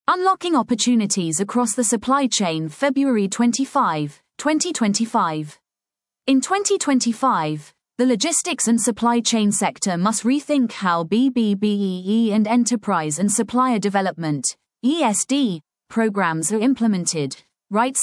Unlocking Opportunities Across the Supply Chain, February 25, 2025. In 2025, the logistics and supply chain sector must rethink how BBBEE and enterprise and supplier development (ESD) programs are implemented, writes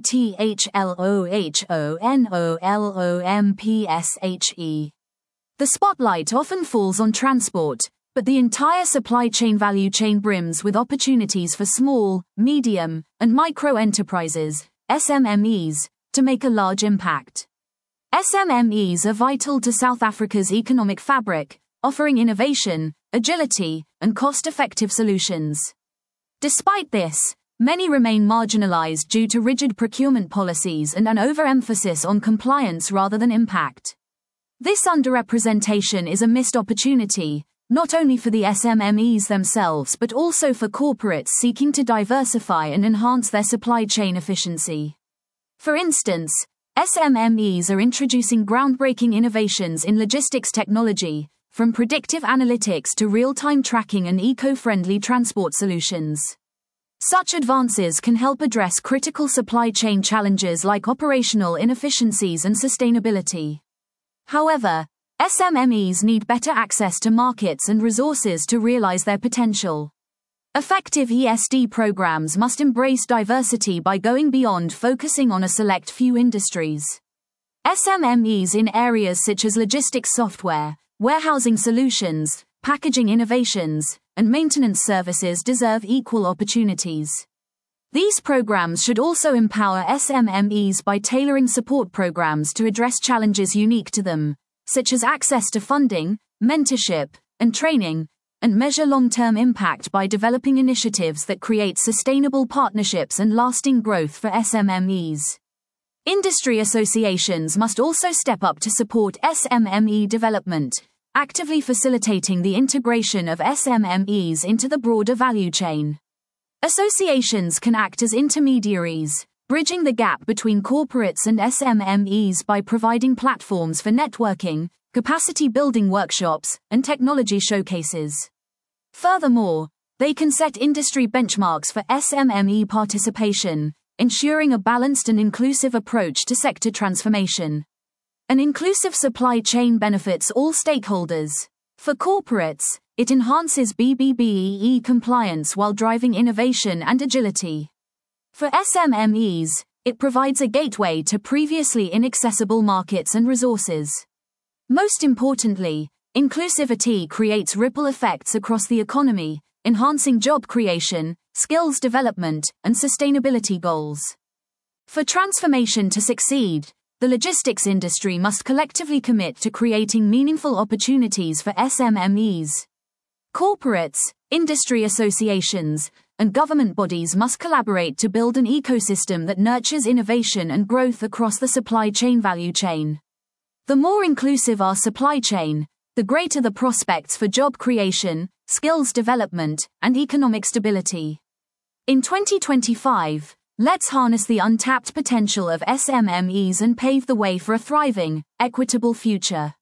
LETHLOHONOLOMPSHE. The spotlight often falls on transport, but the entire supply chain value chain brims with opportunities for small, medium, and micro enterprises, SMMEs, to make a large impact. SMMEs are vital to South Africa's economic fabric, offering innovation, agility, and cost-effective solutions. Despite this, many remain marginalized due to rigid procurement policies and an overemphasis on compliance rather than impact. This underrepresentation is a missed opportunity, not only for the SMMEs themselves but also for corporates seeking to diversify and enhance their supply chain efficiency. For instance, SMMEs are introducing groundbreaking innovations in logistics technology, from predictive analytics to real-time tracking and eco-friendly transport solutions. Such advances can help address critical supply chain challenges like operational inefficiencies and sustainability. However, SMMEs need better access to markets and resources to realize their potential. Effective ESD programs must embrace diversity by going beyond focusing on a select few industries. SMMEs in areas such as logistics software, warehousing solutions, packaging innovations, and maintenance services deserve equal opportunities. These programs should also empower SMMEs by tailoring support programs to address challenges unique to them, such as access to funding, mentorship, and training, and measure long-term impact by developing initiatives that create sustainable partnerships and lasting growth for SMMEs. Industry associations must also step up to support SMME development, actively facilitating the integration of SMMEs into the broader value chain. Associations can act as intermediaries, bridging the gap between corporates and SMMEs by providing platforms for networking, capacity-building workshops, and technology showcases. Furthermore, they can set industry benchmarks for SMME participation, ensuring a balanced and inclusive approach to sector transformation. An inclusive supply chain benefits all stakeholders. For corporates, it enhances BBBEE compliance while driving innovation and agility. For SMMEs, it provides a gateway to previously inaccessible markets and resources. Most importantly, inclusivity creates ripple effects across the economy, enhancing job creation, skills development, and sustainability goals. For transformation to succeed, the logistics industry must collectively commit to creating meaningful opportunities for SMMEs. Corporates, industry associations, and government bodies must collaborate to build an ecosystem that nurtures innovation and growth across the supply chain value chain. The more inclusive our supply chain, the greater the prospects for job creation, skills development, and economic stability. In 2025, let's harness the untapped potential of SMMEs and pave the way for a thriving, equitable future.